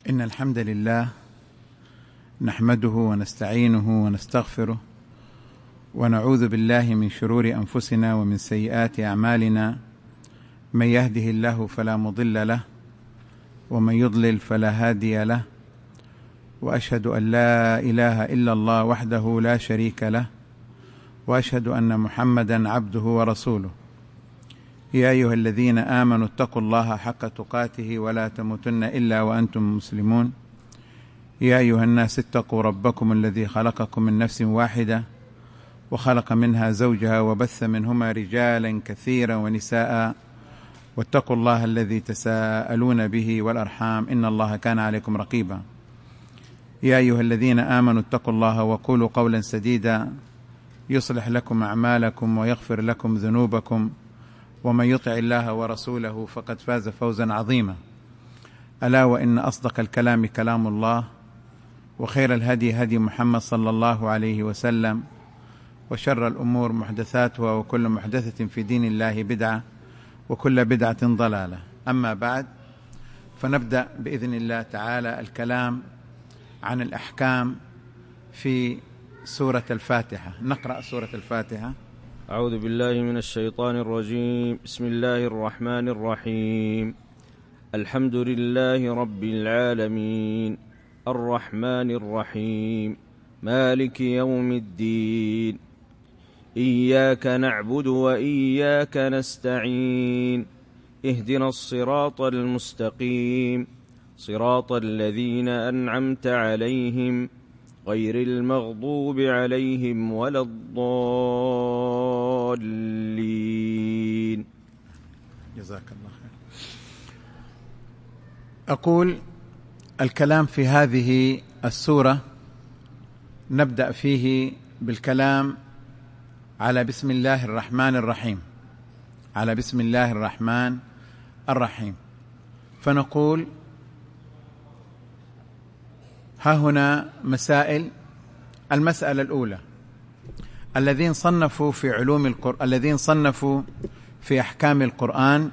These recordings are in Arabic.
إن الحمد لله نحمده ونستعينه ونستغفره ونعوذ بالله من شرور أنفسنا ومن سيئات أعمالنا. من يهده الله فلا مضل له ومن يضلل فلا هادي له، وأشهد أن لا إله إلا الله وحده لا شريك له، وأشهد أن محمدا عبده ورسوله. يا أيها الذين آمنوا اتقوا الله حق تقاته ولا تموتن إلا وأنتم مسلمون. يا أيها الناس اتقوا ربكم الذي خلقكم من نفس واحدة وخلق منها زوجها وبث منهما رجالا كثيرا ونساء، واتقوا الله الذي تساءلون به والأرحام إن الله كان عليكم رقيبا. يا أيها الذين آمنوا اتقوا الله وقولوا قولا سديدا يصلح لكم أعمالكم ويغفر لكم ذنوبكم، ومن يطع الله ورسوله فقد فاز فوزا عظيما. ألا وإن أصدق الكلام كلام الله، وخير الهدي هدي محمد صلى الله عليه وسلم، وشر الأمور محدثاتها، وكل محدثة في دين الله بدعة، وكل بدعة ضلالة. أما بعد، فنبدأ بإذن الله تعالى الكلام عن الأحكام في سورة الفاتحة. نقرأ سورة الفاتحة. أعوذ بالله من الشيطان الرجيم. بسم الله الرحمن الرحيم. الحمد لله رب العالمين، الرحمن الرحيم، مالك يوم الدين، إياك نعبد وإياك نستعين، اهدنا الصراط المستقيم، صراط الذين أنعمت عليهم غير المغضوب عليهم ولا الضالين. جزاك الله خير. أقول الكلام في هذه السورة نبدأ فيه بالكلام على بسم الله الرحمن الرحيم، على بسم الله الرحمن الرحيم. فنقول ها هنا مسائل. المسألة الأولى: الذين صنفوا في علوم القرآن، الذين صنفوا في أحكام القرآن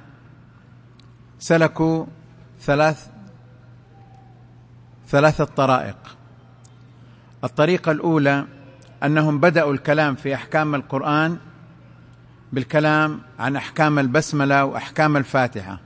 سلكوا ثلاثة طرائق. الطريقة الأولى أنهم بدأوا الكلام في أحكام القرآن بالكلام عن أحكام البسملة وأحكام الفاتحة،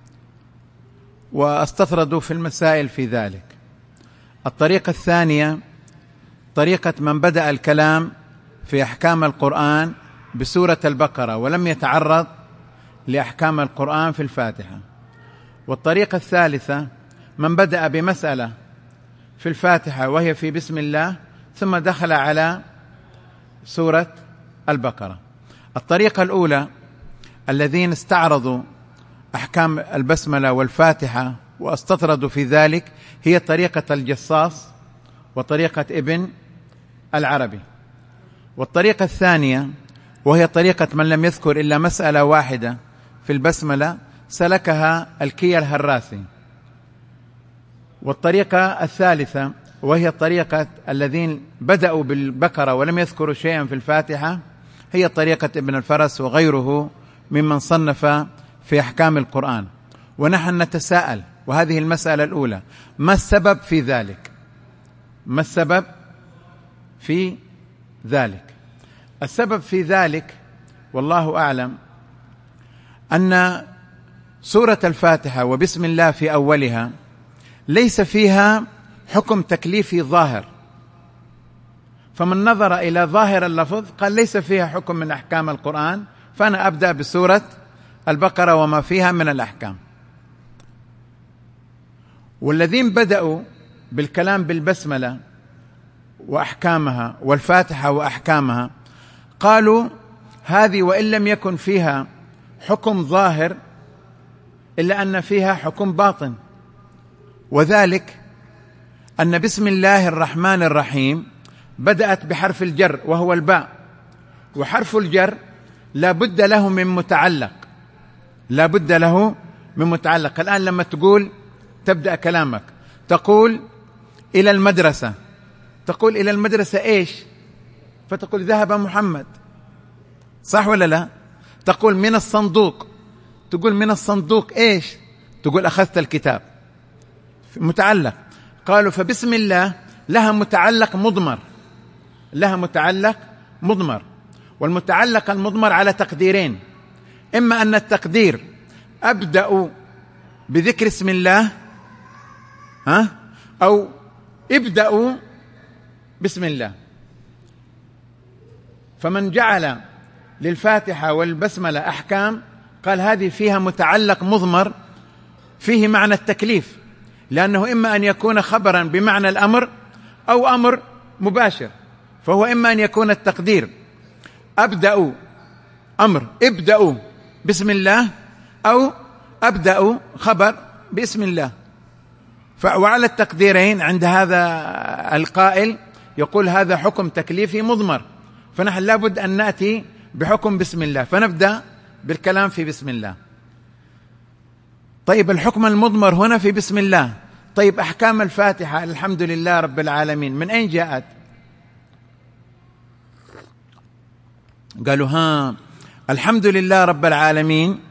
واستطردوا في المسائل في ذلك. الطريقة الثانية طريقة من بدأ الكلام في أحكام القرآن بسورة البقرة ولم يتعرض لأحكام القرآن في الفاتحة. والطريقة الثالثة من بدأ بمسألة في الفاتحة وهي في بسم الله ثم دخل على سورة البقرة. الطريقة الأولى الذين استعرضوا أحكام البسملة والفاتحة واستطردوا في ذلك هي طريقة الجصاص وطريقة ابن العربي. والطريقة الثانية وهي طريقة من لم يذكر إلا مسألة واحدة في البسملة سلكها الكي الهراسي. والطريقة الثالثة وهي طريقة الذين بدأوا بالبقرة ولم يذكروا شيئا في الفاتحة هي طريقة ابن الفرس وغيره ممن صنف في أحكام القرآن. ونحن نتساءل، وهذه المسألة الأولى: ما السبب في ذلك؟ ما السبب في ذلك؟ السبب في ذلك والله أعلم أن سورة الفاتحة وبسم الله في أولها ليس فيها حكم تكليفي ظاهر، فمن نظر إلى ظاهر اللفظ قال ليس فيها حكم من أحكام القرآن، فأنا أبدأ بسورة البقرة وما فيها من الأحكام. والذين بدأوا بالكلام بالبسملة وأحكامها والفاتحة وأحكامها قالوا هذه وإن لم يكن فيها حكم ظاهر إلا أن فيها حكم باطن، وذلك أن بسم الله الرحمن الرحيم بدأت بحرف الجر وهو الباء، وحرف الجر لا بد له من متعلق، لا بد له من متعلق. الآن لما تقول تبدأ كلامك تقول إلى المدرسة، تقول إلى المدرسة إيش؟ فتقول ذهب محمد، صح ولا لا؟ تقول من الصندوق، تقول من الصندوق إيش؟ تقول أخذت الكتاب. متعلق. قالوا فبسم الله لها متعلق مضمر، لها متعلق مضمر، والمتعلق المضمر على تقديرين: إما أن التقدير أبدأ بذكر اسم الله، أو ابدأ بسم الله. فمن جعل للفاتحة والبسملة أحكام قال هذه فيها متعلق مضمر فيه معنى التكليف، لأنه إما أن يكون خبرا بمعنى الأمر أو أمر مباشر، فهو إما أن يكون التقدير أبدأ أمر ابدأوا بسم الله، أو أبدأ خبر باسم الله. وعلى التقديرين عند هذا القائل يقول هذا حكم تكليفي مضمر، فنحن لابد أن نأتي بحكم بسم الله، فنبدأ بالكلام في بسم الله. طيب الحكم المضمر هنا في بسم الله. طيب أحكام الفاتحة الحمد لله رب العالمين من أين جاءت؟ قالوا الحمد لله رب العالمين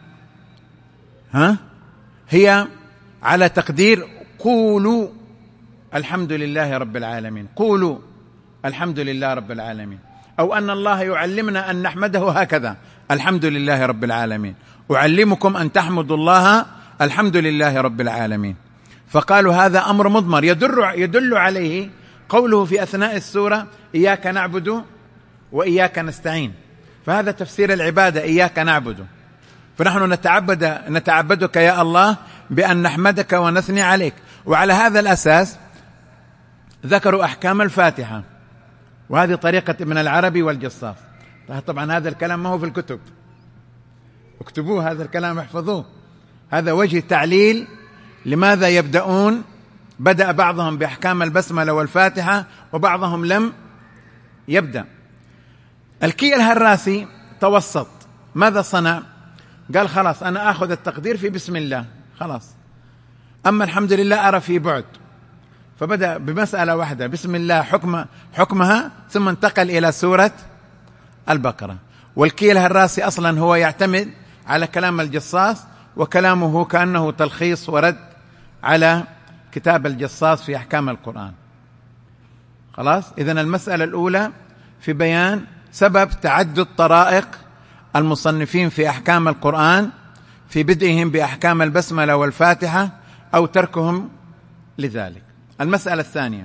هي على تقدير قولوا الحمد لله رب العالمين، قولوا الحمد لله رب العالمين، أو أن الله يعلمنا أن نحمده هكذا: الحمد لله رب العالمين، أعلمكم أن تحمدوا الله الحمد لله رب العالمين. فقالوا هذا أمر مضمر يدل عليه قوله في أثناء السورة: إياك نعبد وإياك نستعين. فهذا تفسير العبادة، إياك نعبد، فنحن نتعبدك يا الله بأن نحمدك ونثني عليك. وعلى هذا الأساس ذكروا أحكام الفاتحة، وهذه طريقة ابن العربي والجصاص. طبعا هذا الكلام ما هو في الكتب، اكتبوه هذا الكلام، احفظوه. هذا وجه تعليل لماذا يبدأون، بدأ بعضهم بأحكام البسملة والفاتحة وبعضهم لم يبدأ. الكي الهراسي توسط، ماذا صنع؟ قال خلاص أنا أخذ التقدير في بسم الله خلاص، أما الحمد لله أرى في بعد، فبدأ بمسألة واحدة بسم الله حكمها، ثم انتقل إلى سورة البقرة. والكي الهراسي أصلا هو يعتمد على كلام الجصاص، وكلامه كأنه تلخيص ورد على كتاب الجصاص في أحكام القرآن. خلاص، إذن المسألة الأولى في بيان سبب تعدد طرائق المصنفين في أحكام القرآن في بدئهم بأحكام البسملة والفاتحة أو تركهم لذلك. المسألة الثانية،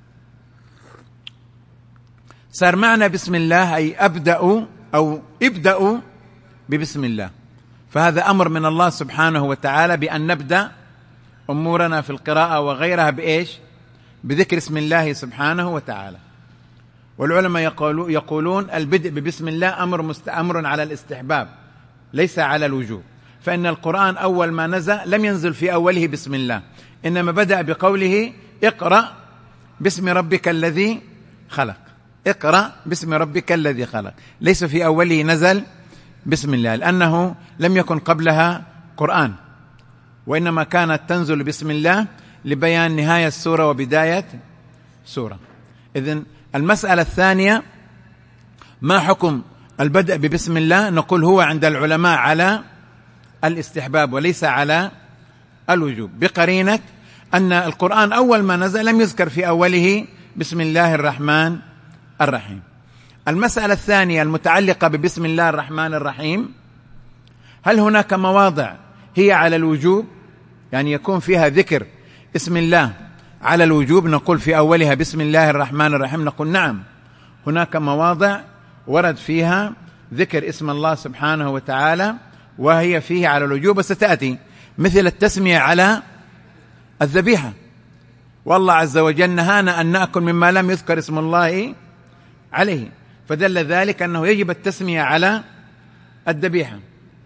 صار معنى بسم الله أي أبدأ أو ابدأوا ببسم الله، فهذا أمر من الله سبحانه وتعالى بأن نبدأ أمورنا في القراءة وغيرها بإيش؟ بذكر اسم الله سبحانه وتعالى. والعلماء يقولون البدء ببسم الله أمر على الاستحباب ليس على الوجوب، فإن القرآن أول ما نزل لم ينزل في أوله بسم الله، إنما بدأ بقوله اقرأ باسم ربك الذي خلق، اقرأ باسم ربك الذي خلق، ليس في أوله نزل بسم الله، لأنه لم يكن قبلها قرآن، وإنما كانت تنزل بسم الله لبيان نهاية السورة وبداية سورة. إذن المسألة الثانية، ما حكم البدء ببسم الله؟ نقول هو عند العلماء على الاستحباب وليس على الوجوب، بقرينة أن القرآن أول ما نزل لم يذكر في أوله بسم الله الرحمن الرحيم. المسألة الثانية المتعلقة ببسم الله الرحمن الرحيم، هل هناك مواضع هي على الوجوب، يعني يكون فيها ذكر اسم الله على الوجوب؟ نقول في أولها بسم الله الرحمن الرحيم، نقول نعم، هناك مواضع ورد فيها ذكر اسم الله سبحانه وتعالى وهي فيه على الوجوب وستأتي، مثل التسمية على الذبيحة، والله عز وجل نهانا أن نأكل مما لم يذكر اسم الله عليه، فدل ذلك أنه يجب التسمية على الذبيحة،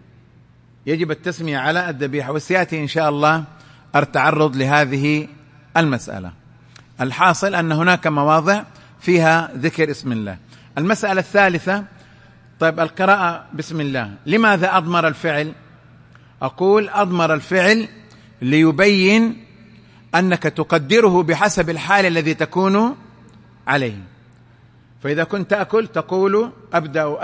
يجب التسمية على الذبيحة، وسيأتي إن شاء الله التعرض لهذه المسألة. الحاصل أن هناك مواضع فيها ذكر اسم الله. المسألة الثالثة، طيب القراءة بسم الله لماذا أضمر الفعل؟ أقول أضمر الفعل ليبين أنك تقدره بحسب الحال الذي تكون عليه، فإذا كنت تأكل تقول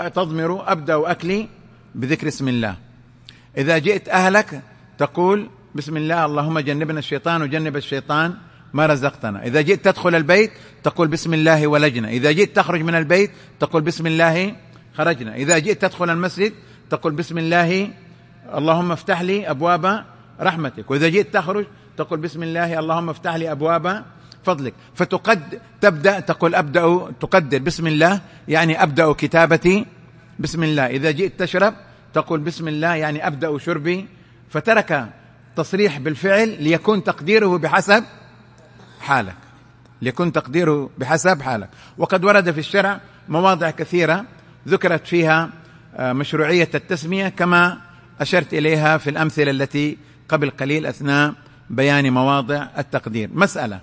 أبدأ أكلي بذكر اسم الله، إذا جئت أهلك تقول بسم الله اللهم جنبنا الشيطان وجنب الشيطان ما رزقتنا. إذا جئت تدخل البيت تقول بسم الله ولجنا. إذا جئت تخرج من البيت تقول بسم الله خرجنا. إذا جئت تدخل المسجد تقول بسم الله اللهم افتح لي أبواب رحمتك. وإذا جئت تخرج تقول بسم الله اللهم افتح لي أبواب فضلك. تبدأ تقول تقدر بسم الله يعني أبدأ كتابتي بسم الله. إذا جئت تشرب تقول بسم الله يعني أبدأ شربي. فترك تصريح بالفعل ليكون تقديره بحسب حالك، ليكون تقديره بحسب حالك. وقد ورد في الشرع مواضع كثيرة ذكرت فيها مشروعية التسمية كما أشرت إليها في الأمثلة التي قبل قليل أثناء بيان مواضع التقدير. مسألة: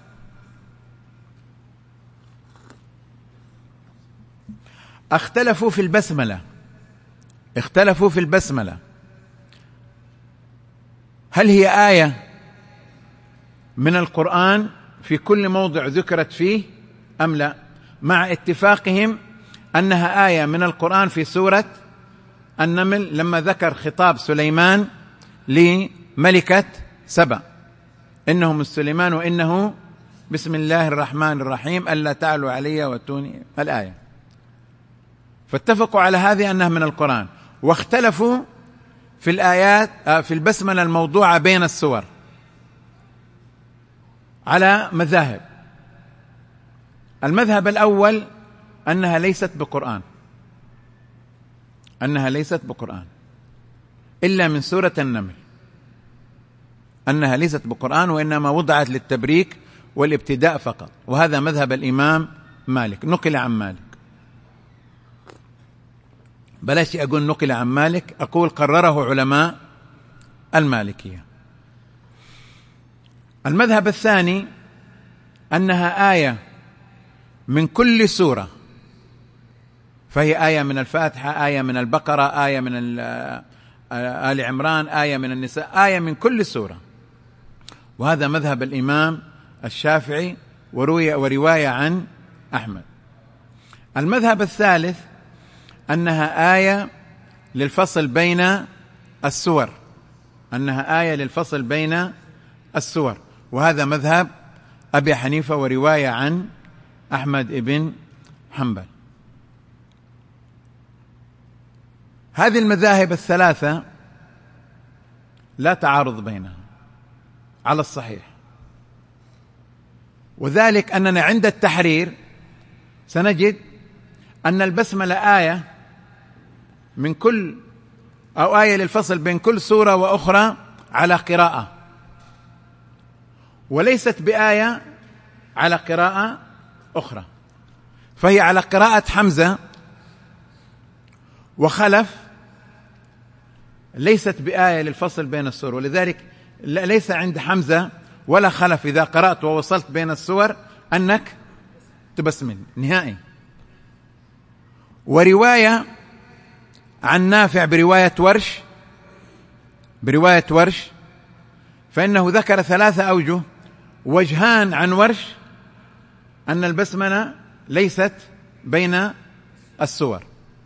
اختلفوا في البسملة هل هي آية من القرآن في كل موضع ذكرت فيه أم لا، مع اتفاقهم أنها آية من القرآن في سورة النمل لما ذكر خطاب سليمان لملكة سبأ: إنهم سليمان وإنه بسم الله الرحمن الرحيم ألا تعلوا علي واتوني الآية. فاتفقوا على هذه أنها من القرآن. واختلفوا في الآيات في البسملة الموضوعة بين السور على مذاهب. المذهب الأول أنها ليست بقرآن إلا من سورة النمل، أنها ليست بقرآن وإنما وضعت للتبريك والابتداء فقط. وهذا مذهب الإمام مالك، نقل عن مالك. بلاش أقول نقل عن مالك، أقول قرره علماء المالكية. المذهب الثاني أنها آية من كل سورة، فهي آية من الفاتحة، آية من البقرة، آية من آل عمران، آية من النساء، آية من كل سورة. وهذا مذهب الإمام الشافعي ورواية عن أحمد. المذهب الثالث أنها آية للفصل بين السور، وهذا مذهب أبي حنيفة ورواية عن أحمد بن حنبل. هذه المذاهب الثلاثة لا تعارض بينها على الصحيح، وذلك أننا عند التحرير سنجد أن البسملة آية من كل أو آية للفصل بين كل سورة وأخرى على قراءة، وليست بآية على قراءة أخرى. فهي على قراءة حمزة وخلف، ليست بآية للفصل بين السور. ولذلك ليس عند حمزة ولا خلف إذا قرأت ووصلت بين السور أنك تبسمل نهائي. ورواية عن نافع برواية ورش فإنه ذكر 3 أوجه. وجهان عن ورش أن البسملة ليست بين السور،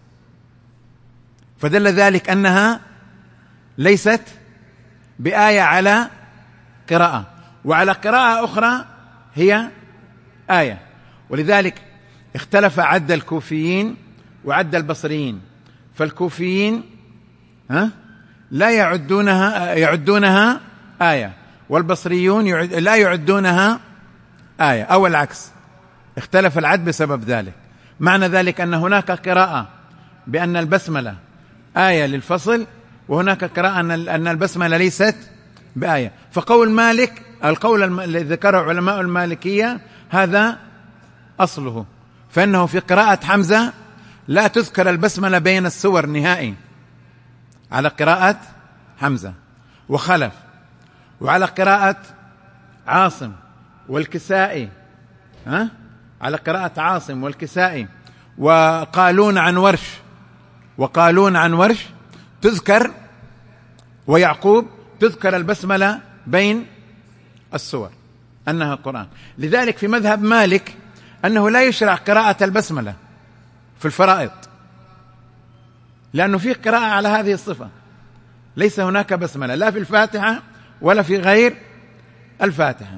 فدل ذلك أنها ليست بآية على قراءة، وعلى قراءة أخرى هي آية. ولذلك اختلف عد الكوفيين وعد البصريين. فالكوفيين لا يعدونها آية، والبصريون لا يعدونها آية، أو العكس، اختلف العد بسبب ذلك. معنى ذلك أن هناك قراءة بأن البسملة آية للفصل، وهناك قراءة أن البسملة ليست بآية. فقول مالك، القول الذي ذكره علماء المالكية، هذا أصله، فإنه في قراءة حمزة لا تذكر البسملة بين السور نهائي على قراءة حمزة وخلف، وعلى قراءة عاصم والكسائي، على قراءة عاصم والكسائي وقالون عن ورش تذكر، ويعقوب تذكر البسملة بين السور أنها قرآن. لذلك في مذهب مالك أنه لا يشرع قراءة البسملة في الفرائض، لأنه فيه قراءة على هذه الصفة. ليس هناك بسملة لا في الفاتحة ولا في غير الفاتحة.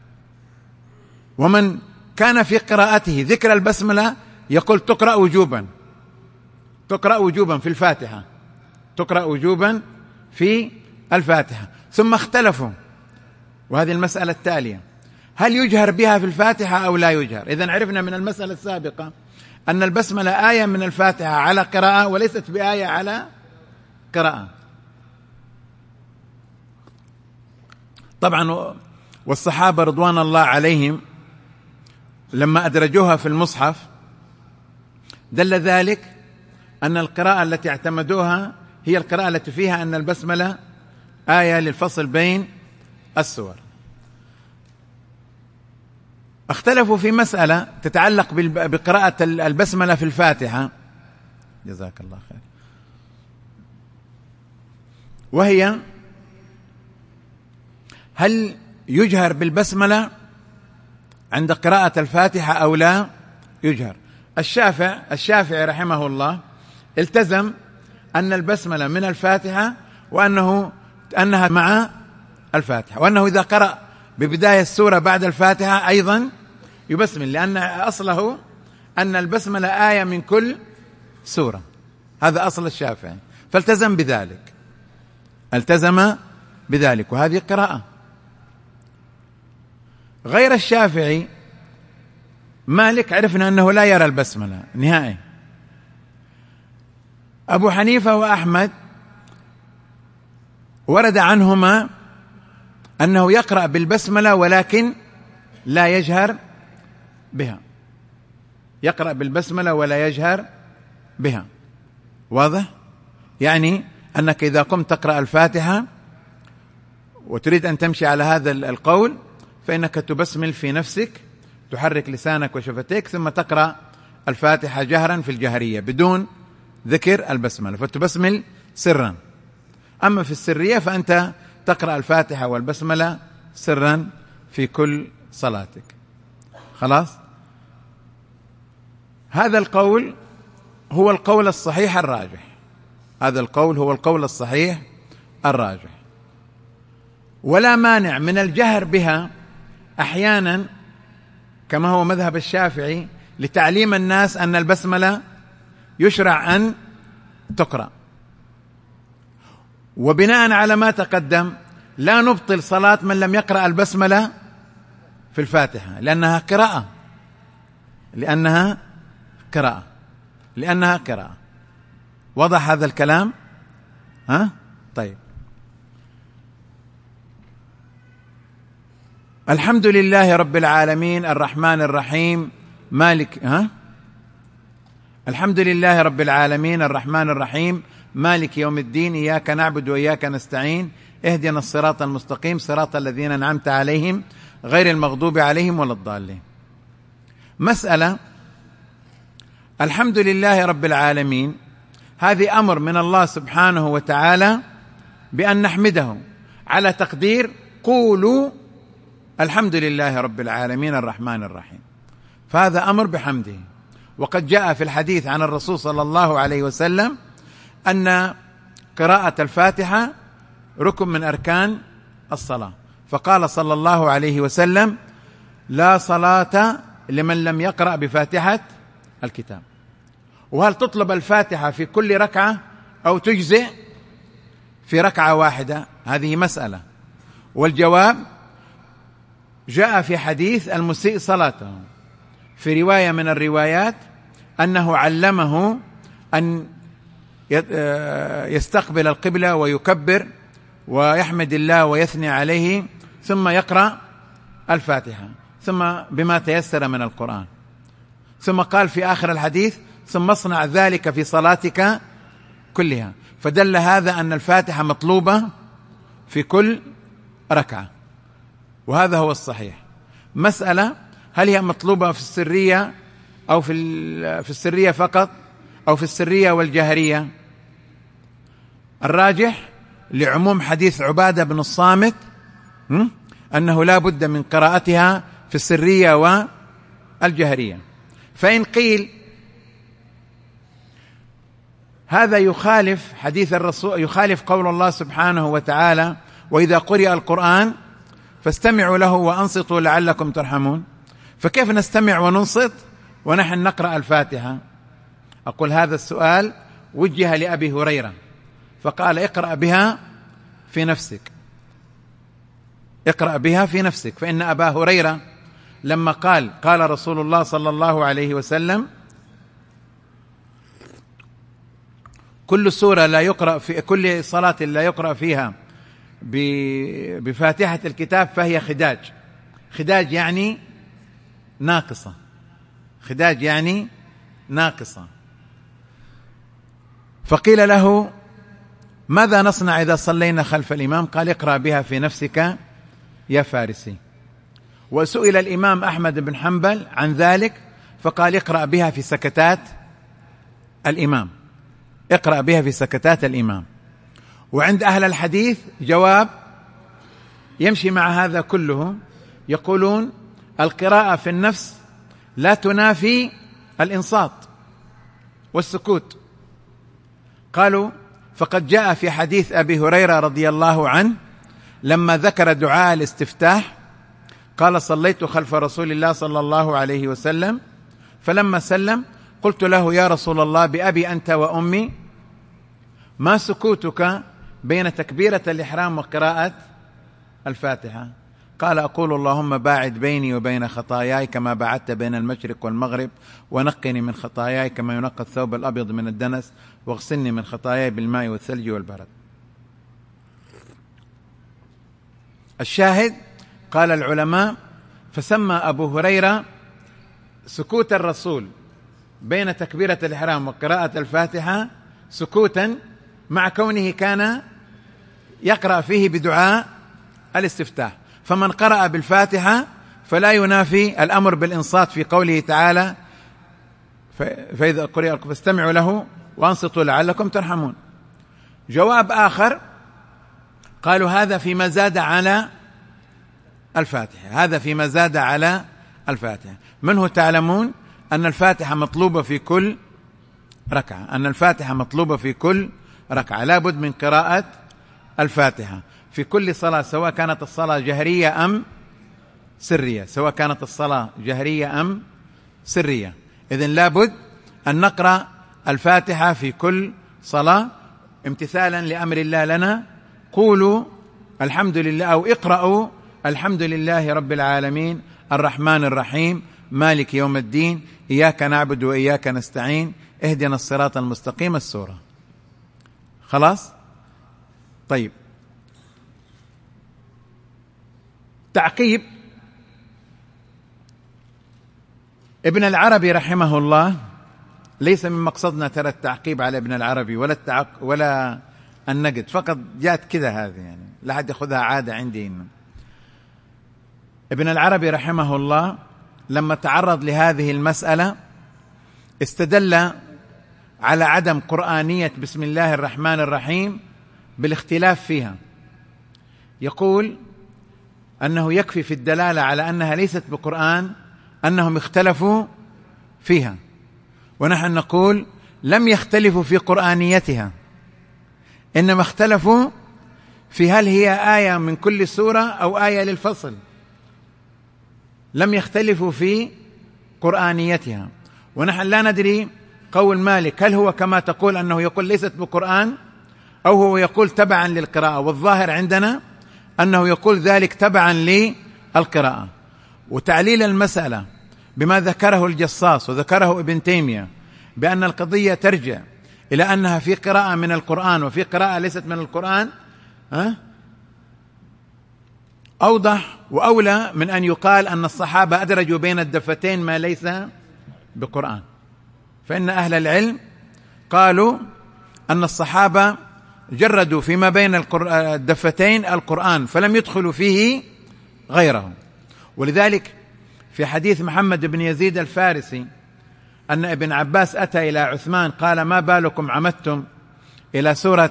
ومن كان في قراءته ذكر البسملة يقول تقرأ وجوبا، تقرأ وجوبا في الفاتحة، تقرأ وجوبا في الفاتحة. ثم اختلفوا، وهذه المسألة التالية: هل يجهر بها في الفاتحة أو لا يجهر؟ إذن عرفنا من المسألة السابقة أن البسملة آية من الفاتحة على قراءة وليست بآية على قراءة. طبعا والصحابة رضوان الله عليهم لما أدرجوها في المصحف دل ذلك أن القراءة التي اعتمدوها هي القراءة التي فيها أن البسملة آية للفصل بين السور. اختلفوا في مسألة تتعلق بقراءة البسملة في الفاتحة، جزاك الله خير، وهي هل يجهر بالبسملة عند قراءة الفاتحة أو لا يجهر؟ الشافعي رحمه الله التزم أن البسملة من الفاتحة، وأنها مع الفاتحة، وأنه إذا قرأ ببداية السورة بعد الفاتحة أيضا يبسمل، لأن أصله أن البسملة آية من كل سورة، هذا أصل الشافعي، فالتزم بذلك، التزم بذلك، وهذه قراءة. غير الشافعي مالك عرفنا أنه لا يرى البسملة نهائي. أبو حنيفة وأحمد ورد عنهما أنه يقرأ بالبسملة ولكن لا يجهر بها، يقرأ بالبسملة ولا يجهر بها. واضح؟ يعني أنك إذا قمت تقرأ الفاتحة وتريد أن تمشي على هذا القول فإنك تبسمل في نفسك، تحرك لسانك وشفتيك، ثم تقرأ الفاتحة جهرا في الجهرية بدون ذكر البسملة، فتبسمل سرا. أما في السرية فأنت تقرأ الفاتحة والبسملة سرا في كل صلاتك. خلاص؟ هذا القول هو القول الصحيح الراجح، هذا القول هو القول الصحيح الراجح، ولا مانع من الجهر بها أحيانا كما هو مذهب الشافعي لتعليم الناس أن البسملة يشرع أن تقرأ. وبناء على ما تقدم لا نبطل صلاة من لم يقرأ البسملة في الفاتحة، لأنها قراءة، لأنها قراءة. وضح هذا الكلام؟ طيب. الحمد لله رب العالمين الرحمن الرحيم الحمد لله رب العالمين الرحمن الرحيم مالك يوم الدين، إياك نعبد وإياك نستعين، اهدنا الصراط المستقيم صراط الذين أنعمت عليهم غير المغضوب عليهم ولا الضالين. مسألة: الحمد لله رب العالمين هذه أمر من الله سبحانه وتعالى بأن نحمده على تقدير قولوا الحمد لله رب العالمين الرحمن الرحيم، فهذا أمر بحمده. وقد جاء في الحديث عن الرسول صلى الله عليه وسلم أن قراءة الفاتحة ركن من أركان الصلاة، فقال صلى الله عليه وسلم: لا صلاة لمن لم يقرأ بفاتحة الكتاب. وهل تطلب الفاتحة في كل ركعة أو تجزئ في ركعة واحدة؟ هذه مسألة، والجواب جاء في حديث المسيء صلاته في رواية من الروايات أنه علمه أن يستقبل القبلة ويكبر ويحمد الله ويثني عليه ثم يقرأ الفاتحة ثم بما تيسر من القرآن، ثم قال في آخر الحديث: ثم اصنع ذلك في صلاتك كلها. فدل هذا أن الفاتحة مطلوبة في كل ركعة، وهذا هو الصحيح. مسألة: هل هي مطلوبة في السرية أو في السرية فقط أو في السرية والجهرية؟ الراجح لعموم حديث عبادة بن الصامت أنه لا بد من قراءتها في السرية والجهرية. فإن قيل هذا يخالف حديث الرسول، يخالف قول الله سبحانه وتعالى: وإذا قرئ القرآن فاستمعوا له وأنصتوا لعلكم ترحمون. فكيف نستمع وننصت ونحن نقرأ الفاتحة؟ أقول هذا السؤال وجه لأبي هريرة فقال اقرأ بها في نفسك، اقرأ بها في نفسك. فإن أبا هريرة لما قال رسول الله صلى الله عليه وسلم كل سورة لا يقرأ في كل صلاة لا يقرأ فيها بفاتحة الكتاب فهي خداج. خداج يعني ناقصة، خداج يعني ناقصة. فقيل له ماذا نصنع إذا صلينا خلف الإمام؟ قال اقرأ بها في نفسك يا فارسي. وسئل الإمام أحمد بن حنبل عن ذلك فقال اقرأ بها في سكتات الإمام، اقرأ بها في سكتات الإمام. وعند أهل الحديث جواب يمشي مع هذا كله، يقولون القراءة في النفس لا تنافي الإنصات والسكوت. قالوا فقد جاء في حديث أبي هريرة رضي الله عنه لما ذكر دعاء الاستفتاح قال صليت خلف رسول الله صلى الله عليه وسلم فلما سلم قلت له يا رسول الله بأبي أنت وأمي ما سكوتك بين تكبيرة الإحرام وقراءة الفاتحة؟ قال أقول اللهم باعد بيني وبين خطاياي كما بعدت بين المشرق والمغرب ونقني من خطاياي كما ينقى الثوب الأبيض من الدنس واغسلني من خطاياي بالماء والثلج والبرد. الشاهد قال العلماء فسمى أبو هريرة سكوت الرسول بين تكبيرة الإحرام وقراءة الفاتحة سكوتا مع كونه كان يقرأ فيه بدعاء الاستفتاح. فمن قرأ بالفاتحة فلا ينافي الأمر بالإنصات في قوله تعالى فإذا قرئ فاستمعوا له وأنصتوا لعلكم ترحمون. جواب آخر قالوا هذا فيما زاد على الفاتحة، هذا فيما زاد على الفاتحة. منه تعلمون أن الفاتحة مطلوبة في كل ركعة، أن الفاتحة مطلوبة في كل ركعة، لا بد من قراءة الفاتحة في كل صلاة سواء كانت الصلاة جهرية أم سرية، سواء كانت الصلاة جهرية أم سرية. إذن لا بد أن نقرأ الفاتحة في كل صلاة امتثالا لأمر الله لنا. قولوا الحمد لله أو اقرأوا الحمد لله رب العالمين الرحمن الرحيم مالك يوم الدين إياك نعبد وإياك نستعين اهدنا الصراط المستقيم السورة. خلاص؟ طيب، تعقيب. ابن العربي رحمه الله، ليس من مقصدنا ترى التعقيب على ابن العربي ولا النقد، فقط جاءت كذا هذه، يعني لا حد يأخذها عادة عندي. إنه ابن العربي رحمه الله لما تعرض لهذه المسألة استدل على عدم قرآنية بسم الله الرحمن الرحيم بالاختلاف فيها. يقول أنه يكفي في الدلالة على أنها ليست بقرآن أنهم اختلفوا فيها، ونحن نقول لم يختلفوا في قرآنيتها، إنما اختلفوا في هل هي آية من كل سورة أو آية للفصل، لم يختلفوا في قرآنيتها. ونحن لا ندري قول مالك هل هو كما تقول أنه يقول ليست بقرآن أو هو يقول تبعا للقراءة، والظاهر عندنا أنه يقول ذلك تبعا للقراءة. وتعليل المسألة بما ذكره الجصاص وذكره ابن تيمية بأن القضية ترجع إلى أنها في قراءة من القرآن وفي قراءة ليست من القرآن أوضح وأولى من أن يقال أن الصحابة أدرجوا بين الدفتين ما ليس بقرآن. فإن أهل العلم قالوا أن الصحابة جردوا فيما بين الدفتين القرآن فلم يدخلوا فيه غيره. ولذلك في حديث محمد بن يزيد الفارسي أن ابن عباس أتى إلى عثمان قال ما بالكم عمدتم إلى سورة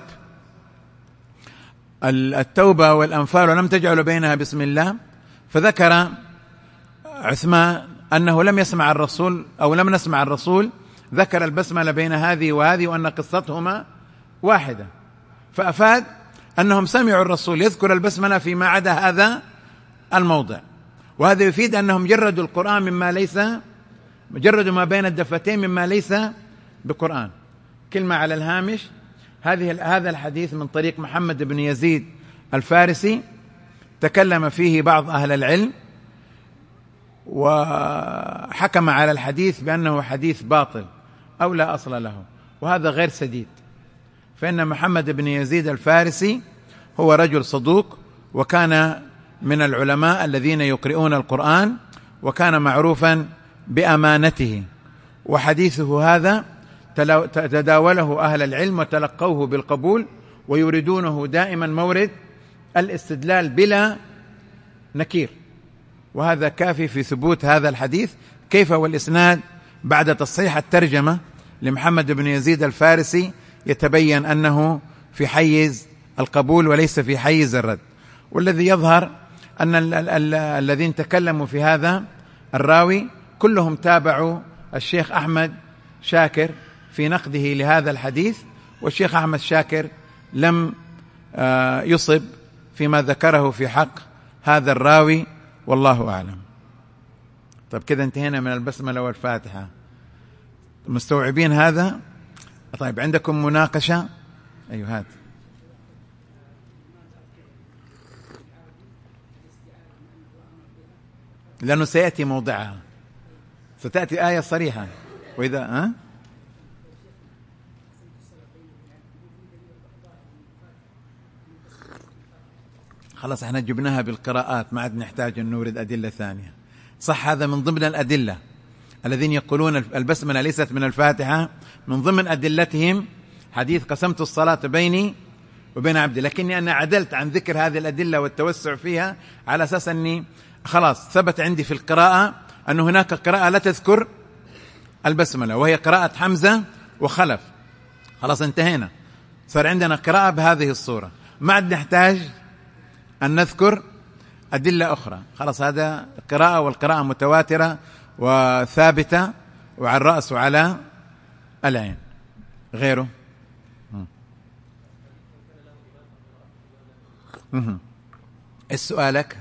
التوبة والأنفال ولم تجعلوا بينها بسم الله؟ فذكر عثمان أنه لم يسمع الرسول أو لم نسمع الرسول ذكر البسملة بين هذه وهذه وأن قصتهما واحدة، فأفاد أنهم سمعوا الرسول يذكر البسملة فيما عدا هذا الموضع، وهذا يفيد أنهم جردوا القرآن مما ليس، جردوا ما بين الدفتين مما ليس بقرآن. كلمة على الهامش، هذا الحديث من طريق محمد بن يزيد الفارسي تكلم فيه بعض أهل العلم وحكم على الحديث بأنه حديث باطل أو لا أصل له، وهذا غير سديد، فإن محمد بن يزيد الفارسي هو رجل صدوق، وكان من العلماء الذين يقرؤون القرآن، وكان معروفا بأمانته، وحديثه هذا تداوله أهل العلم وتلقوه بالقبول، ويريدونه دائما مورد الاستدلال بلا نكير، وهذا كافي في ثبوت هذا الحديث. كيف والإسناد بعد تصحيح الترجمة لمحمد بن يزيد الفارسي يتبين أنه في حيز القبول وليس في حيز الرد. والذي يظهر أن الذين تكلموا في هذا الراوي كلهم تابعوا الشيخ أحمد شاكر في نقده لهذا الحديث، والشيخ أحمد شاكر لم يصب فيما ذكره في حق هذا الراوي، والله أعلم. طيب كذا انتهينا من البسملة والفاتحة، مستوعبين هذا؟ طيب عندكم مناقشة؟ أيوه هات. لأنه سيأتي موضعها، ستأتي آية صريحة. وإذا خلاص احنا جبناها بالقراءات، ما عاد نحتاج أن نورد أدلة ثانية. صح، هذا من ضمن الأدلة الذين يقولون البسملة ليست من الفاتحة، من ضمن أدلتهم حديث قسمت الصلاة بيني وبين عبدي، لكني أنا عدلت عن ذكر هذه الأدلة والتوسع فيها على أساس أني خلاص ثبت عندي في القراءة أن هناك قراءة لا تذكر البسملة، وهي قراءة حمزة وخلف. خلاص انتهينا، صار عندنا قراءة بهذه الصورة، ما عاد نحتاج أن نذكر أدلة أخرى. خلاص هذا قراءة، والقراءة متواترة وثابتة وعلى الرأس وعلى العين. غيره السؤالك؟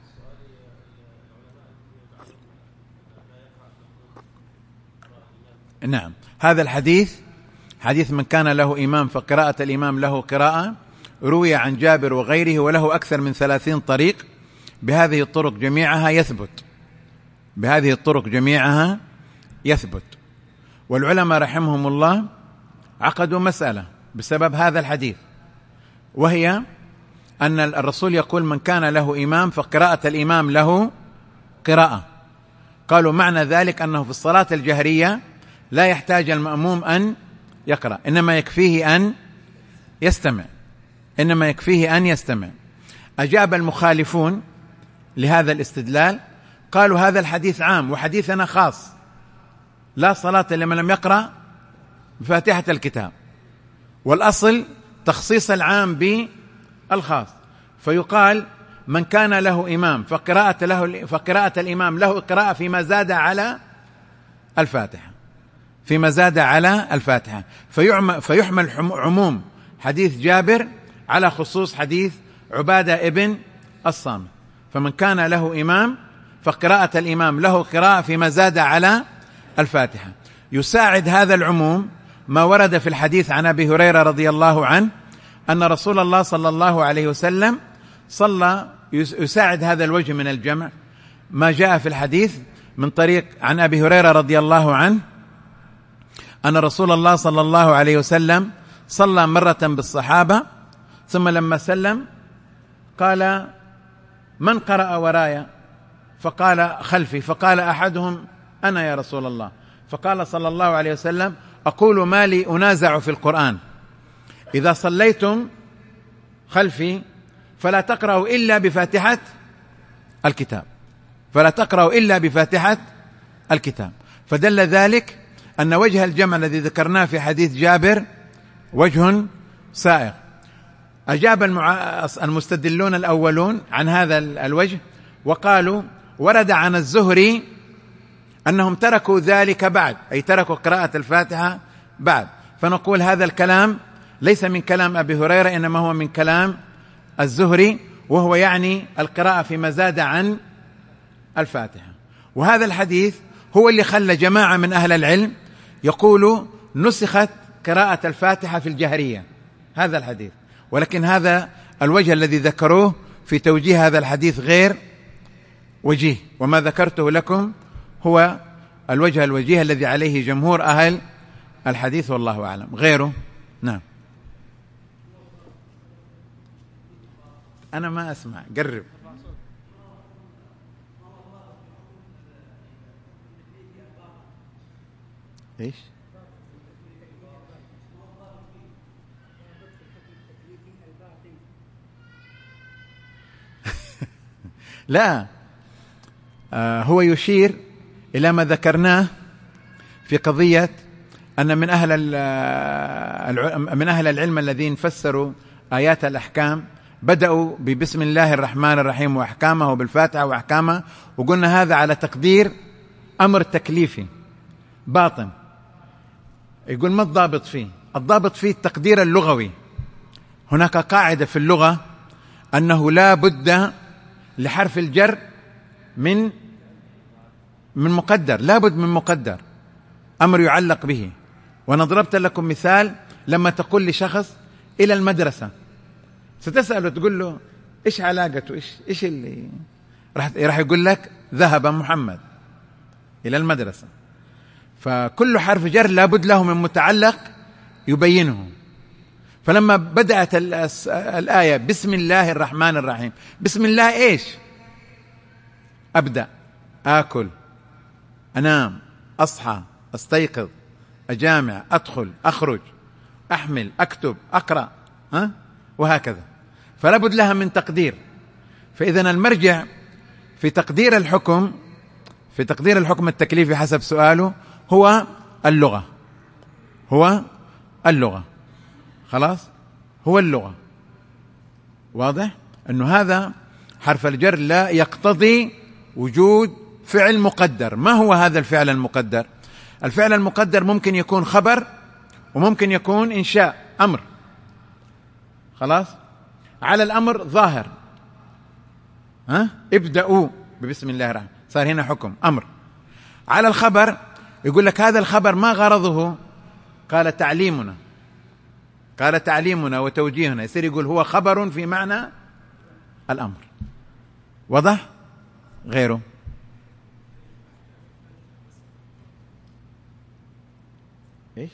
نعم، هذا الحديث حديث من كان له إمام فقراءة الإمام له قراءة، روي عن جابر وغيره، وله أكثر من 30 طريق، بهذه الطرق جميعها يثبت، بهذه الطرق جميعها يثبت. والعلماء رحمهم الله عقدوا مسألة بسبب هذا الحديث، وهي أن الرسول يقول من كان له إمام فقراءة الإمام له قراءة. قالوا معنى ذلك أنه في الصلاة الجهرية لا يحتاج المأموم أن يقرأ، إنما يكفيه أن يستمع، إنما يكفيه أن يستمع. أجاب المخالفون لهذا الاستدلال، قالوا هذا الحديث عام وحديثنا خاص، لا صلاة لمن لم يقرأ بفاتحة الكتاب، والأصل تخصيص العام بالخاص، فيقال من كان له إمام فقراءة الإمام له قراءة فيما زاد على الفاتحة، فيما زاد على الفاتحة، فيحمل عموم حديث جابر على خصوص حديث عبادة ابن الصامت. فمن كان له إمام فقراءة الإمام له قراءة فيما زاد على الفاتحة. يساعد هذا العموم ما ورد في الحديث عن أبي هريرة رضي الله عنه أن رسول الله صلى الله عليه وسلم صلى، يساعد هذا الوجه من الجمع ما جاء في الحديث من طريق عن أبي هريرة رضي الله عنه أن رسول الله صلى الله عليه وسلم صلى مرة بالصحابة، ثم لما سلم قال من قرأ ورايا؟ فقال خلفي، فقال أحدهم أنا يا رسول الله، فقال صلى الله عليه وسلم أقول ما لي أنازع في القرآن، إذا صليتم خلفي فلا تقرأوا إلا بفاتحة الكتاب، فلا تقرأوا إلا بفاتحة الكتاب. فدل ذلك أن وجه الجمع الذي ذكرناه في حديث جابر وجه سائغ. أجاب المستدلون الأولون عن هذا الوجه وقالوا ورد عن الزهري أنهم تركوا ذلك بعد، أي تركوا قراءة الفاتحة بعد، فنقول هذا الكلام ليس من كلام أبي هريرة، إنما هو من كلام الزهري، وهو يعني القراءة فيما زاد عن الفاتحة. وهذا الحديث هو اللي خلى جماعة من أهل العلم يقولوا نسخت قراءة الفاتحة في الجهرية، هذا الحديث. ولكن هذا الوجه الذي ذكروه في توجيه هذا الحديث غير وجيه، وما ذكرته لكم هو الوجه الوجيه الذي عليه جمهور أهل الحديث، والله أعلم. غيره؟ نعم. أنا ما أسمع، قرب. إيش؟ لا، هو يشير إلى ما ذكرناه في قضية أن من أهل العلم الذين فسروا آيات الأحكام بدأوا ببسم الله الرحمن الرحيم وأحكامه، وبالفاتحة وأحكامه، وقلنا هذا على تقدير أمر تكليفي باطن. يقول ما الضابط فيه؟ الضابط فيه التقدير اللغوي. هناك قاعدة في اللغة أنه لا بد لحرف الجر من مقدر، لا بد من مقدر، أمر يعلق به. وأنا ضربت لكم مثال، لما تقول لشخص إلى المدرسة، ستسأله تقول له إيش علاقته، إيش اللي راح يقول لك ذهب محمد إلى المدرسة. فكل حرف جر لابد له من متعلق يبينه. فلما بدأت الآية بسم الله الرحمن الرحيم، بسم الله إيش؟ أبدأ، آكل، أنام، أصحى، أستيقظ، أجامع، أدخل، أخرج، أحمل، أكتب، أقرأ، وهكذا. فلابد لها من تقدير. فإذن المرجع في تقدير الحكم التكليفي حسب سؤاله هو اللغة. خلاص، هو اللغة. واضح أنه هذا حرف الجر لا يقتضي وجود فعل مقدر. ما هو هذا الفعل المقدر؟ الفعل المقدر ممكن يكون خبر، وممكن يكون إنشاء أمر. خلاص، على الأمر ظاهر، ابدأوا ببسم الله الرحمن، صار هنا حكم أمر. على الخبر يقول لك هذا الخبر ما غرضه؟ قال تعليمنا وتوجيهنا، يصير يقول هو خبر في معنى الأمر. وضح؟ غيره؟ إيش؟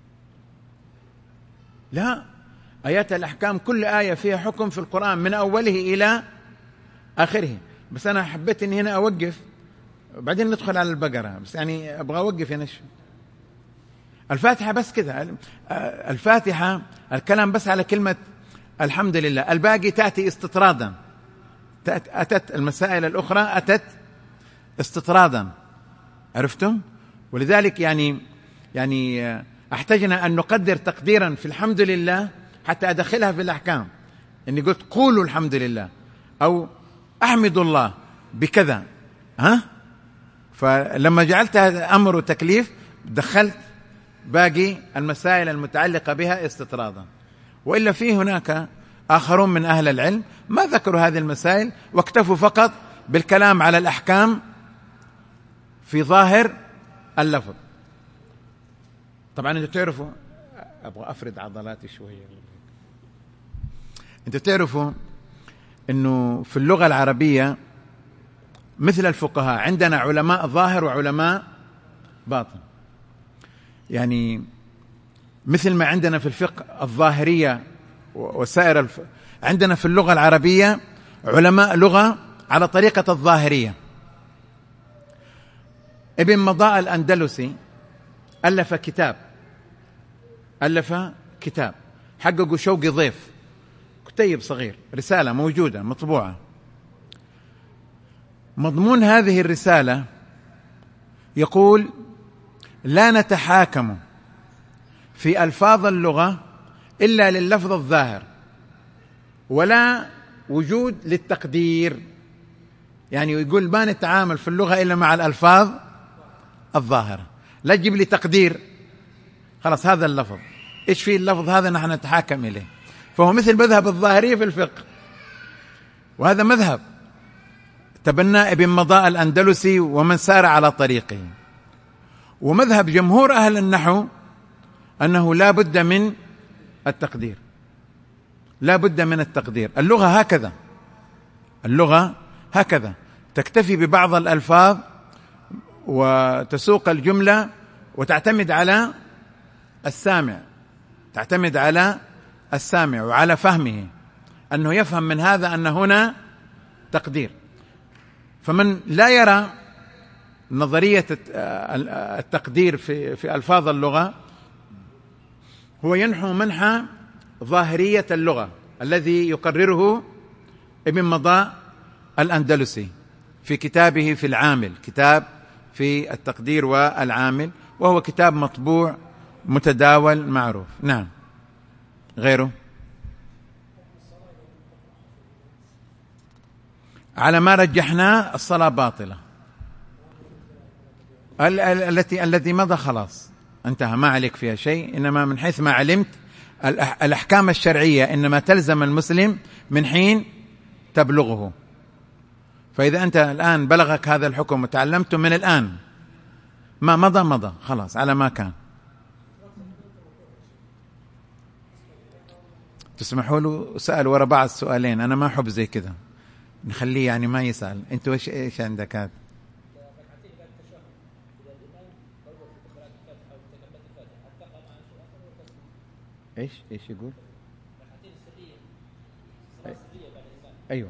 لا، آيات الأحكام كل آية فيها حكم في القرآن من أوله إلى آخره. بس أنا حبيت أن هنا أوقف، وبعدين ندخل على البقرة، بس يعني أبغى أوقف هنا شوي. الفاتحة بس كذا، الفاتحة الكلام بس على كلمة الحمد لله، الباقي تأتي استطرادا، أتت المسائل الأخرى أتت استطرادا. عرفتم؟ ولذلك يعني احتجنا أن نقدر تقديرا في الحمد لله حتى أدخلها في الأحكام، إني قلت قولوا الحمد لله أو أحمد الله بكذا، فلما جعلتها أمر وتكليف دخلت باقي المسائل المتعلقة بها استطرادا. وإلا في هناك آخرون من أهل العلم ما ذكروا هذه المسائل، واكتفوا فقط بالكلام على الأحكام في ظاهر اللفظ. طبعا أنتوا تعرفوا، أبغى أفرد عضلاتي شوية، أنتوا تعرفوا أنه في اللغة العربية مثل الفقهاء عندنا علماء ظاهر وعلماء باطن. يعني مثل ما عندنا في الفقه الظاهرية وسائر عندنا في اللغة العربية علماء لغة على طريقة الظاهرية. ابن مضاء الأندلسي ألف كتاب حققه شوقي ضيف، كتيب صغير، رسالة موجودة مطبوعة. مضمون هذه الرسالة يقول: لا نتحاكم في ألفاظ اللغة إلا لللفظ الظاهر، ولا وجود للتقدير. يعني يقول ما نتعامل في اللغة إلا مع الألفاظ الظاهرة، لا تجيب لي تقدير، خلاص هذا اللفظ إيش فيه اللفظ هذا نحن نتحاكم إليه. فهو مثل مذهب الظاهرية في الفقه، وهذا مذهب تبناه ابن مضاء الأندلسي ومن سار على طريقه. ومذهب جمهور أهل النحو أنه لا بد من التقدير، لا بد من التقدير. اللغة هكذا، اللغة هكذا تكتفي ببعض الألفاظ وتسوق الجملة وتعتمد على السامع، تعتمد على السامع وعلى فهمه، أنه يفهم من هذا أن هنا تقدير. فمن لا يرى نظرية التقدير في ألفاظ اللغة هو ينحو منحى ظاهرية اللغة الذي يقرره ابن مضاء الأندلسي في كتابه في العامل، كتاب في التقدير والعامل، وهو كتاب مطبوع متداول معروف. نعم. غيره على ما رجحناه الصلاة باطلة. التي مضى خلاص انتهى، ما عليك فيها شيء. إنما من حيث ما علمت الأحكام الشرعية إنما تلزم المسلم من حين تبلغه. فإذا أنت الآن بلغك هذا الحكم وتعلمته من الآن، ما مضى خلاص على ما كان. تسمحوا له سأل ورا بعض السؤالين، أنا ما أحب زي كذا، نخليه يعني ما يسأل. أنت إيش عندك هذا؟ إيش يقول؟ أيوة.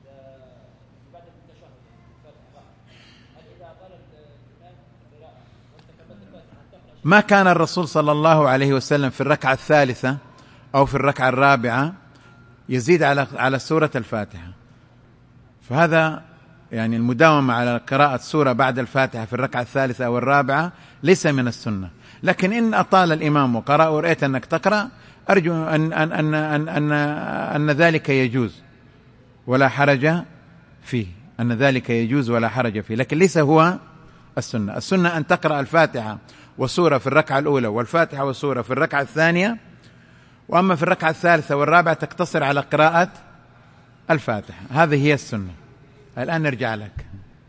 ما كان الرسول صلى الله عليه وسلم في الركعة الثالثة أو في الركعة الرابعة يزيد على سورة الفاتحة، فهذا يعني المداومة على قراءة سورة بعد الفاتحة في الركعة الثالثة أو الرابعة ليس من السنة. لكن إن أطال الإمام وقرأ ورأيت أنك تقرأ، أرجو أن ذلك يجوز ولا حرج فيه، أن ذلك يجوز ولا حرج فيه، لكن ليس هو السنة. السنة أن تقرأ الفاتحة وسورة في الركعة الأولى والفاتحة وسورة في الركعة الثانية، وأما في الركعة الثالثة والرابعة تقتصر على قراءة الفاتحة. هذه هي السنة. الآن نرجع لك.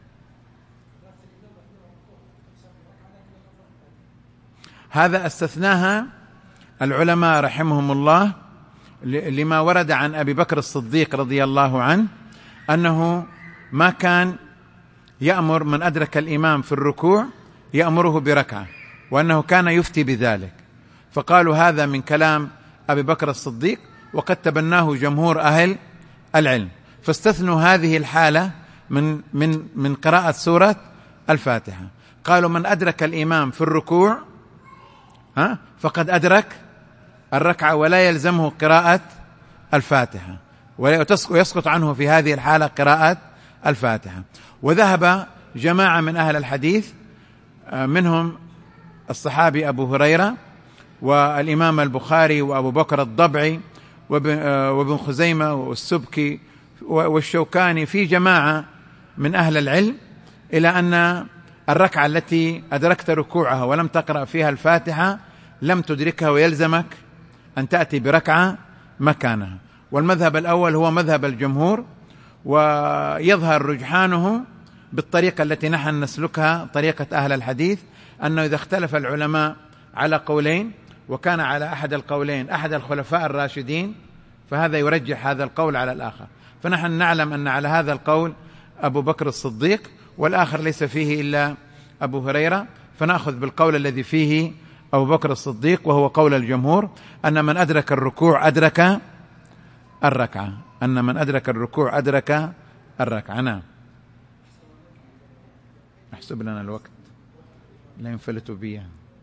هذا استثناها العلماء رحمهم الله لما ورد عن أبي بكر الصديق رضي الله عنه أنه ما كان يأمر من أدرك الإمام في الركوع يأمره بركعة، وأنه كان يفتي بذلك. فقالوا هذا من كلام أبي بكر الصديق، وقد تبناه جمهور أهل العلم، فاستثنوا هذه الحالة من قراءة سورة الفاتحة. قالوا من أدرك الإمام في الركوع فقد أدرك الركعة ولا يلزمه قراءة الفاتحة، ويسقط عنه في هذه الحالة قراءة الفاتحة. وذهب جماعة من أهل الحديث منهم الصحابي أبو هريرة والإمام البخاري وأبو بكر الضبعي وابن خزيمة والسبكي والشوكاني في جماعة من أهل العلم إلى أن الركعة التي أدركت ركوعها ولم تقرأ فيها الفاتحة لم تدركها ويلزمك أن تأتي بركعة مكانها. والمذهب الأول هو مذهب الجمهور، ويظهر رجحانه بالطريقة التي نحن نسلكها طريقة أهل الحديث، أنه إذا اختلف العلماء على قولين وكان على أحد القولين أحد الخلفاء الراشدين فهذا يرجح هذا القول على الآخر. فنحن نعلم أن على هذا القول أبو بكر الصديق، والآخر ليس فيه إلا أبو هريرة، فنأخذ بالقول الذي فيه أبو بكر الصديق، وهو قول الجمهور أن من أدرك الركوع أدرك الركعة، أن من أدرك الركوع أدرك الركعة. نعم. احسب لنا الوقت لا ينفلت بي.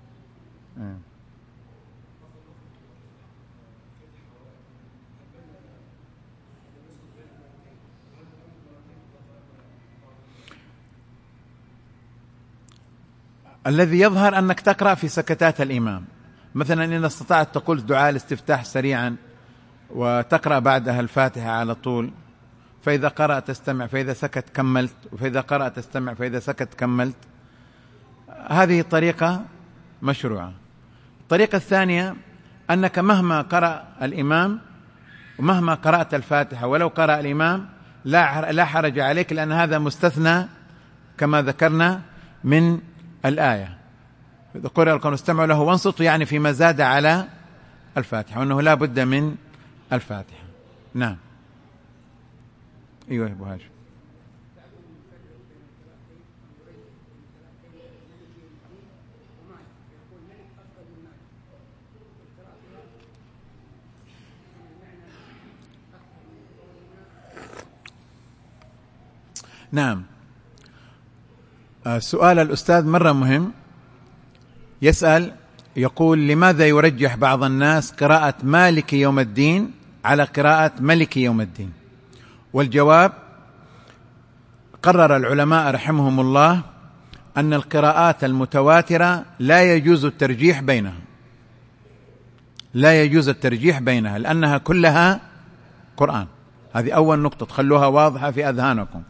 الذي يظهر أنك تقرأ في سكتات الإمام، مثلا إن استطعت تقول دعاء الاستفتاح سريعا وتقرأ بعدها الفاتحة على طول، فإذا قرأ تستمع، فإذا سكت كملت، فإذا قرأ تستمع، فإذا سكت كملت. هذه طريقة مشروعة. الطريقة الثانية أنك مهما قرأ الإمام ومهما قرأت الفاتحة ولو قرأ الإمام لا حرج عليك، لأن هذا مستثنى كما ذكرنا من الآية. إذا قرأ القرآن استمعوا له وانصتوا، يعني فيما زاد على الفاتحة، وأنه لا بد من الفاتحة. نعم. أيوة يا أبو هاشم. نعم. سؤال الأستاذ مرة مهم. يسأل يقول: لماذا يرجح بعض الناس قراءة مالك يوم الدين على قراءة ملك يوم الدين؟ والجواب: قرر العلماء رحمهم الله أن القراءات المتواترة لا يجوز الترجيح بينها، لا يجوز الترجيح بينها، لأنها كلها قرآن. هذه أول نقطة تخلوها واضحة في أذهانكم.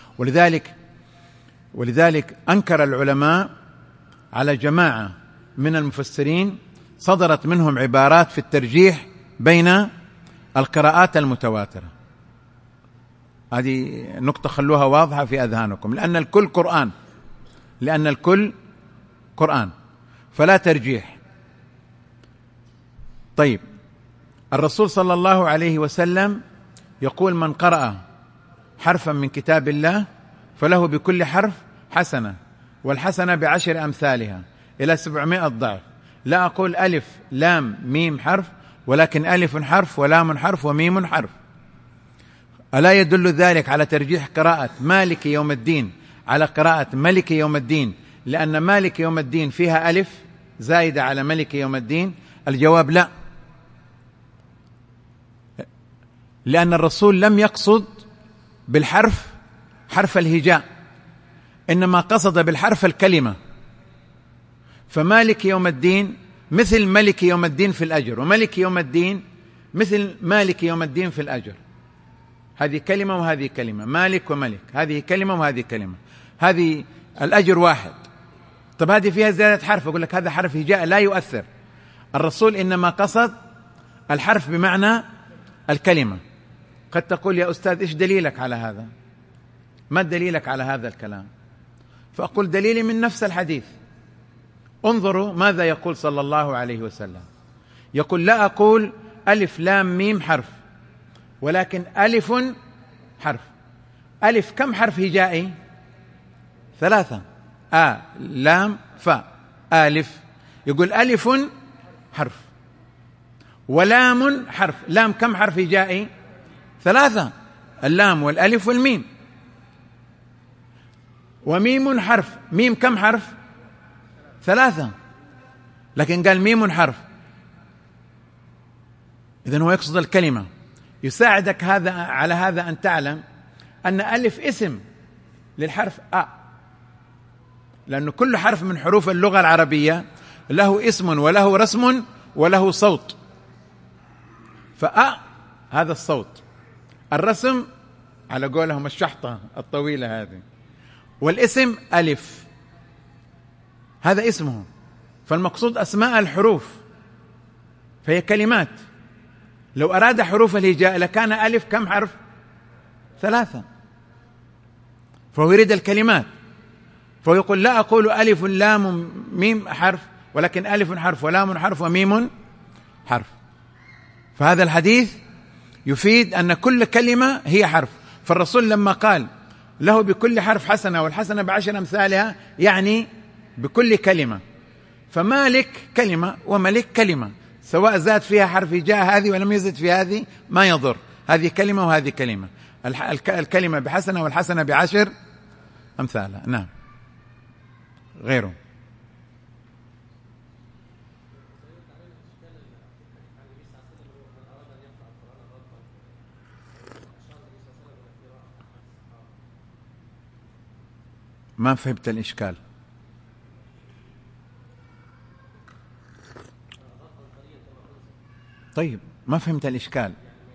ولذلك أنكر العلماء على جماعة من المفسرين صدرت منهم عبارات في الترجيح بين القراءات المتواترة. هذه نقطة خلوها واضحة في أذهانكم، لأن الكل قرآن، فلا ترجيح. طيب، الرسول صلى الله عليه وسلم يقول: من قرأ حرفا من كتاب الله فله بكل حرف حسنة، والحسنة ب10 أمثالها إلى 700 ضعف. لا أقول ألف لام ميم حرف، ولكن ألف حرف ولام حرف وميم حرف. ألا يدل ذلك على ترجيح قراءة مالك يوم الدين على قراءة ملك يوم الدين، لأن مالك يوم الدين فيها ألف زائدة على ملك يوم الدين؟ الجواب: لا، لأن الرسول لم يقصد بالحرف حرف الهجاء، إنما قصد بالحرف الكلمة. فمالك يوم الدين مثل ملك يوم الدين في الأجر، وملك يوم الدين مثل مالك يوم الدين في الأجر. هذه كلمة وهذه كلمة، مالك وملك، هذه كلمة وهذه كلمة، هذه الأجر واحد. طب هذه فيها زيادة حرف، أقول لك هذا حرف هجاء لا يؤثر. الرسول إنما قصد الحرف بمعنى الكلمة. قد تقول: يا أستاذ إيش دليلك على هذا؟ ما دليلك على هذا الكلام؟ فأقول: دليلي من نفس الحديث. انظروا ماذا يقول صلى الله عليه وسلم. يقول: لا أقول ألف لام ميم حرف، ولكن ألف حرف. ألف كم حرف هجائي؟ 3: لام فاء ألف. يقول ألف حرف، ولام حرف. لام كم حرف هجائي؟ 3: اللام والألف والميم. وميم حرف. ميم كم حرف؟ 3، لكن قال ميم حرف. إذن هو يقصد الكلمة. يساعدك هذا على هذا أن تعلم أن ألف اسم للحرف لأن كل حرف من حروف اللغة العربية له اسم وله رسم وله صوت. هذا الصوت، الرسم على قولهم الشحطة الطويلة هذه، والاسم ألف، هذا اسمه. فالمقصود أسماء الحروف، فهي كلمات. لو أراد حروف الهجاء لكان ألف كم حرف؟ 3. فهو يريد الكلمات، فهو يقول: لا أقول ألف لام ميم حرف، ولكن ألف حرف ولام حرف وميم حرف. فهذا الحديث يفيد أن كل كلمة هي حرف. فالرسول لما قال له بكل حرف حسنة والحسنة ب10 أمثالها، يعني بكل كلمة. فمالك كلمة وملك كلمة، سواء زاد فيها حرف هجاء هذه ولم يزد في هذه ما يضر، هذه كلمة وهذه كلمة. الكلمة بحسنة والحسنة ب10 أمثالها. نعم. غيره. ما فهمت الإشكال. طيب، ما فهمت الإشكال.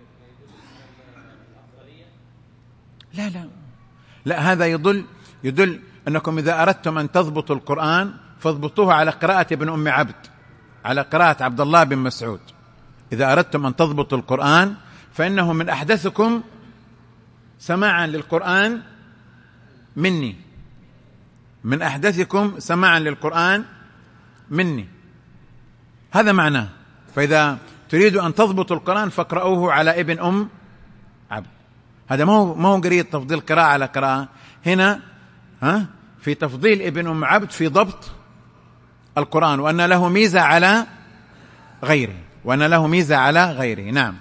لا، هذا يدل أنكم إذا أردتم أن تضبطوا القرآن فاضبطوه على قراءة ابن أم عبد، على قراءة عبد الله بن مسعود. إذا أردتم أن تضبطوا القرآن فإنه من أحدثكم سماعا للقرآن مني، من أحدثكم سماعا للقرآن مني، هذا معناه. فإذا تريدوا أن تضبطوا القرآن فاقرأوه على ابن أم عبد. هذا ما هو قضية تفضيل قراءة على قراءة، هنا في تفضيل ابن أم عبد في ضبط القرآن، وأن له ميزة على غيره، وأن له ميزة على غيره. نعم.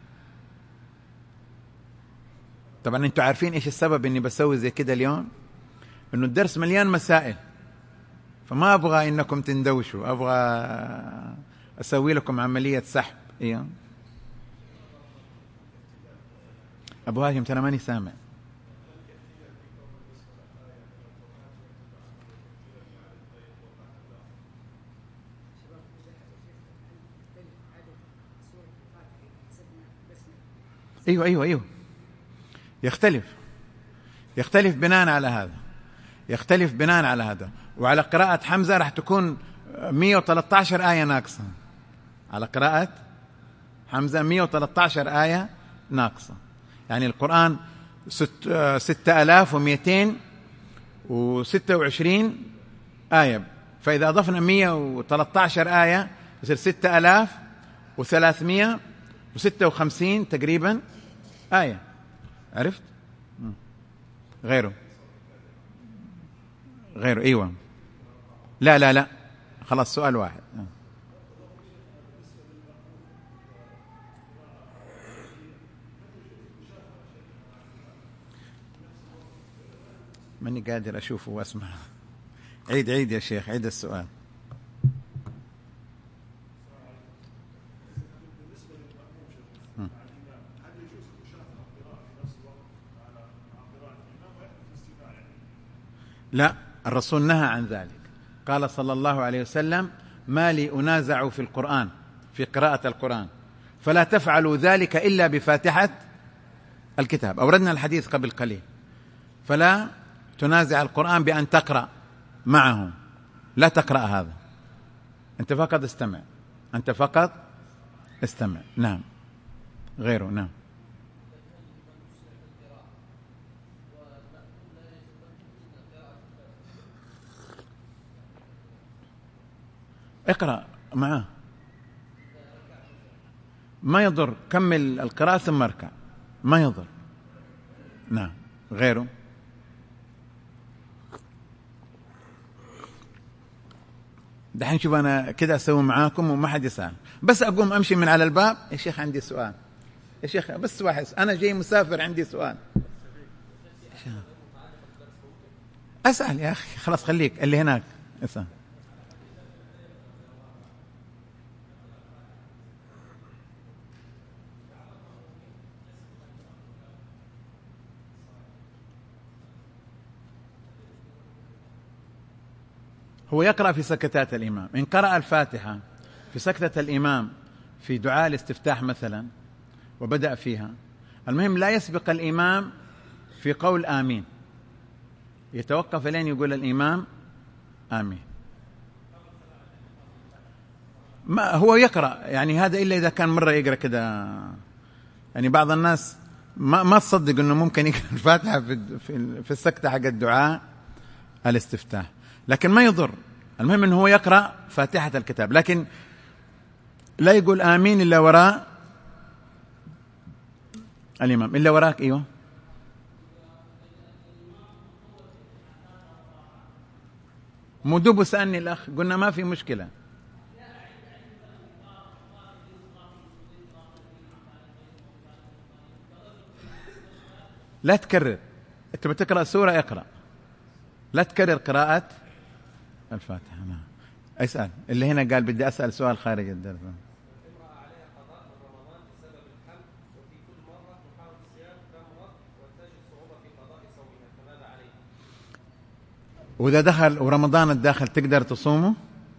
طبعا أنتم عارفين إيش السبب إني بسوي زي كده اليوم؟ إنه الدرس مليان مسائل، فما أبغى إنكم تندوشوا، أبغى أسوي لكم عملية سحب. إيه أبو هاشم ترى ماني سامع. أيوه يختلف بناء على هذا، وعلى قراءة حمزة راح تكون 113 آية ناقصة، على قراءة حمزة 113 آية ناقصة، يعني القرآن 6226 آية، فإذا أضفنا 113 آية يصير 6356 تقريبا آية. عرفت؟ غيره أيوة. لا خلاص سؤال واحد. ماني قادر أشوفه وأسمع. عيد يا شيخ، عيد السؤال. لا، الرسول نهى عن ذلك، قال صلى الله عليه وسلم: ما لي أنازع في القرآن، في قراءة القرآن، فلا تفعلوا ذلك إلا بفاتحة الكتاب. أوردنا الحديث قبل قليل، فلا تنازع القرآن بأن تقرأ معه، لا تقرأ هذا، أنت فقط استمع. نعم. غيره. نعم. اقرأ معه، ما يضر، كمل القراءة ثم اركع، ما يضر. نعم. غيره. دحين شوف أنا كده أسوي معاكم وما حد يسأل، بس أقوم أمشي من على الباب: يا شيخ عندي سؤال، يا شيخ بس واحد، أنا جاي مسافر عندي سؤال. أسأل يا أخي، خلاص خليك اللي هناك اسأل. هو يقرأ في سكتات الإمام، إن قرأ الفاتحة في سكتة الإمام في دعاء الاستفتاح مثلا وبدأ فيها، المهم لا يسبق الإمام في قول آمين، يتوقف لين يقول الإمام آمين. ما هو يقرأ يعني هذا إلا إذا كان مرة يقرأ كده، يعني بعض الناس ما تصدق أنه ممكن يقرأ الفاتحة في السكتة حق الدعاء الاستفتاح، لكن ما يضر، المهم أنه هو يقرأ فاتحة الكتاب، لكن لا يقول آمين إلا وراء الإمام، إلا وراك. أيوه مدوب سألني الأخ، قلنا ما في مشكلة. لا تكرر، أنت بتقرأ سورة اقرأ، لا تكرر قراءة الفاتحة. نعم. اسأل اللي هنا قال بدي أسأل سؤال خارج الدرس. وإذا دخل ورمضان الداخل تقدر تصومه؟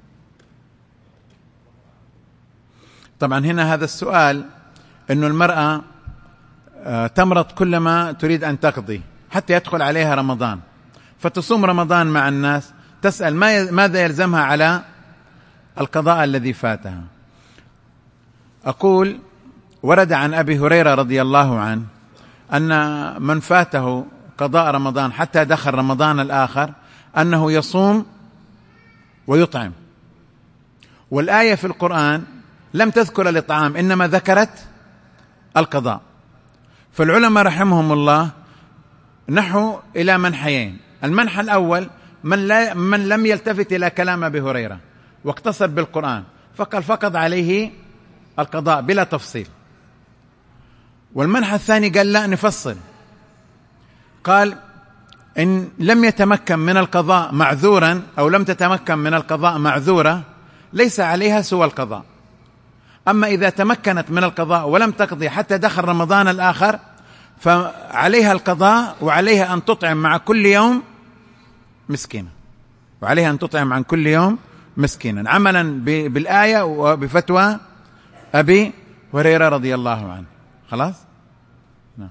طبعا هنا هذا السؤال إنه المرأة تمرض كلما تريد أن تقضي حتى يدخل عليها رمضان، فتصوم رمضان مع الناس، تسأل ماذا يلزمها على القضاء الذي فاتها. أقول ورد عن أبي هريرة رضي الله عنه أن من فاته قضاء رمضان حتى دخل رمضان الآخر أنه يصوم ويطعم، والآية في القرآن لم تذكر الإطعام إنما ذكرت القضاء. فالعلماء رحمهم الله نحوا إلى منحيين. المنحى الأول من لم يلتفت إلى كلام أبي هريرة واقتصر بالقرآن فقال فقط عليه القضاء بلا تفصيل. والمنحى الثاني قال لا نفصل، قال إن لم يتمكن من القضاء معذورا أو لم تتمكن من القضاء معذورة ليس عليها سوى القضاء. أما إذا تمكنت من القضاء ولم تقضي حتى دخل رمضان الآخر فعليها القضاء وعليها أن تطعم مع كل يوم مسكينا، وعليها أن تطعم عن كل يوم مسكينا عملا بالآية وبفتوى أبي هريرة رضي الله عنه. خلاص؟ نعم.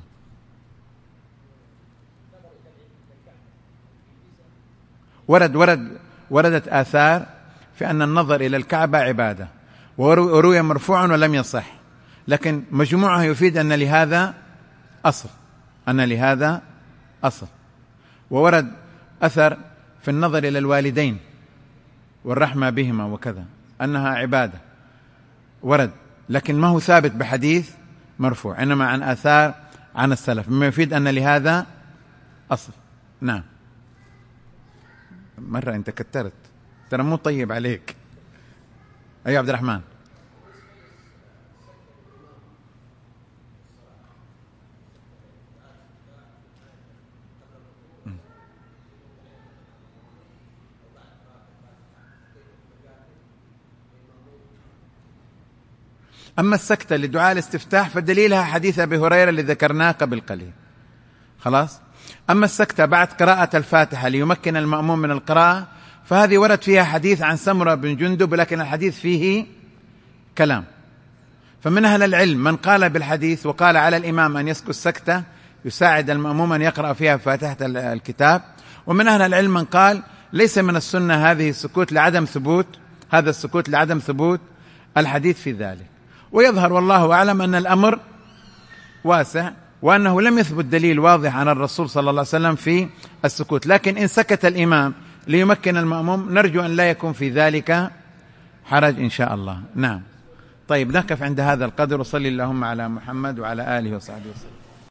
وردت آثار في أن النظر إلى الكعبة عبادة، وروي مرفوعا ولم يصح، لكن مجموعها يفيد أن لهذا أصل. وورد أثر في النظر إلى الوالدين والرحمة بهما وكذا أنها عبادة، ورد، لكن ما هو ثابت بحديث مرفوع، إنما عن آثار عن السلف، مما يفيد أن لهذا أصل. نعم. مرة أنت كترت، ترى مو طيب عليك. أيها عبد الرحمن. أما السكتة لدعاء الاستفتاح فدليلها حديث أبي هريرة اللي ذكرناه قبل قليل. خلاص. أما السكتة بعد قراءة الفاتحة ليمكن المأموم من القراءة فهذه ورد فيها حديث عن سمرة بن جندب، لكن الحديث فيه كلام. فمن أهل العلم من قال بالحديث وقال على الإمام أن يسكت سكتة يساعد المأموم أن يقرأ فيها فاتحة الكتاب، ومن أهل العلم من قال ليس من السنة هذه السكوت لعدم ثبوت الحديث في ذلك. ويظهر والله أعلم أن الأمر واسع، وأنه لم يثبت دليل واضح عن الرسول صلى الله عليه وسلم في السكوت، لكن إن سكت الإمام ليمكن المأموم نرجو أن لا يكون في ذلك حرج إن شاء الله. نعم. طيب نقف عند هذا القدر، وصلي اللهم على محمد وعلى آله وصحبه وسلم.